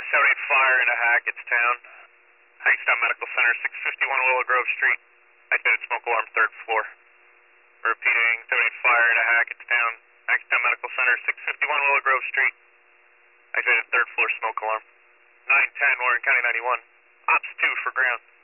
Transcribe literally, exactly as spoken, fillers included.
seventy-eight fire in a Hackettstown. Hackettstown Medical Center, six fifty-one Willow Grove Street. Activated smoke alarm, third floor. Repeating, seventy-eight fire in a Hackettstown. Hackettstown Medical Center, six fifty-one Willow Grove Street. Activated third floor smoke alarm. nine ten Warren County ninety-one. Ops two for ground.